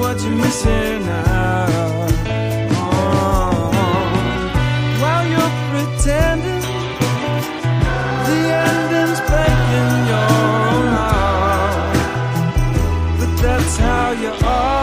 what you're missing out. While you're pretending, the ending's breaking your heart. But that's how you are.